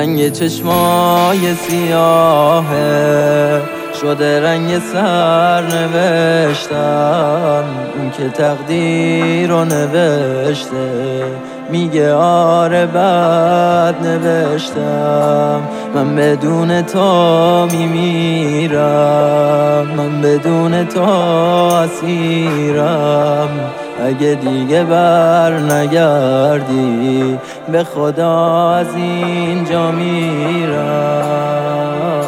رنگ چشمای سیاهه شده رنگ سرنوشتم. اون که تقدیر رو نوشته میگه آره بد نوشتم. من بدون تو میمیرم، من بدون تو اسیرم. اگه دیگه بر نگردی به خدا از اینجا میرم.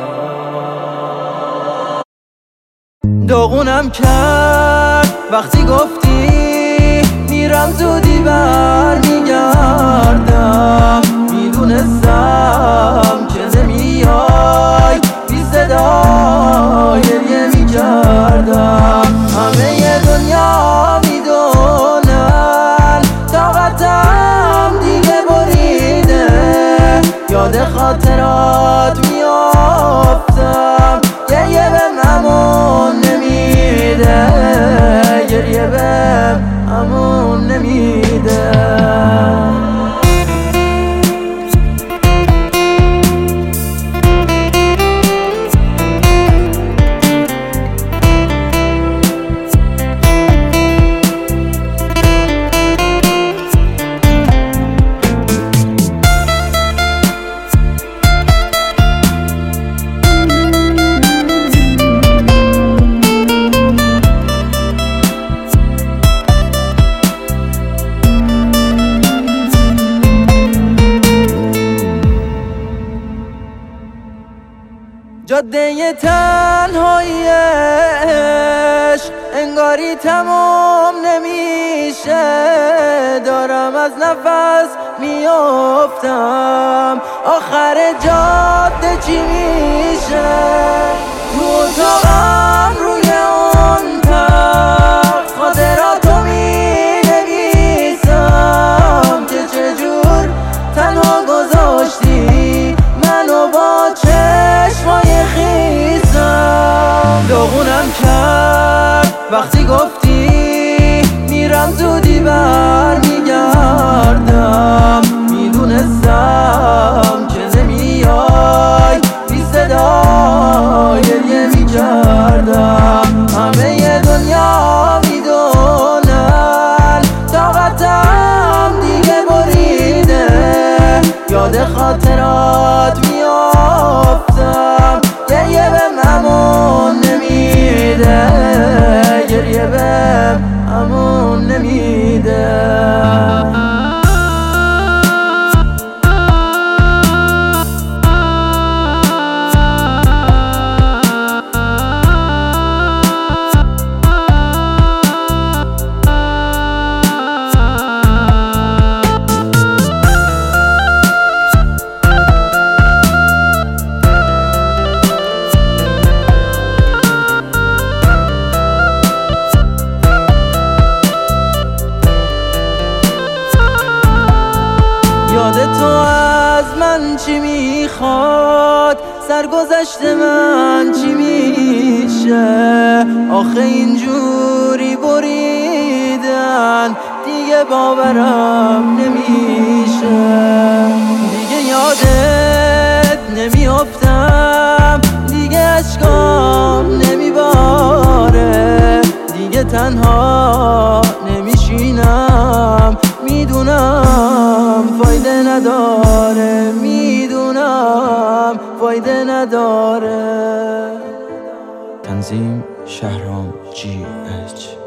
داغونم کرد وقتی گفتی میرم زودی بر میگردم. میدونستم که نمیای بی صدا گریه میکردم. همه دنیا میدونن طاقتم دیگه بریده. یاد خاطرات میافتم گریه به امون نمیده، گریه به امون نمیده. جاده تنهایی عشق انگاری تمام نمیشه. دارم از نفس میافتم آخر جاده چی میشه. تو اتاقم روی اون تخت خاطراتو مینویسم که چجور تنها گذاشتی منو با چشمای خیسم. داغونم کرد وقتی گفتی میرم زودی بر میگردم. میدونستم که نمیای بی صدا گریه میکردم. همه دنیا میدونن طاقتم دیگه بریده. یاد خاطرات میافتم گریه به امون نمیده، گریه به امون نمیده. یاد تو از من چی میخواد، سرگذشت من چی میشه. آخه اینجوری بریدن دیگه باورم نمیشه. دیگه یادت نمیافتم، دیگه اشکام نمیباره. دیگه تنها نمیشینم، میدونم فایده نداره، میدونم فایده نداره. تنظیم شهرام GH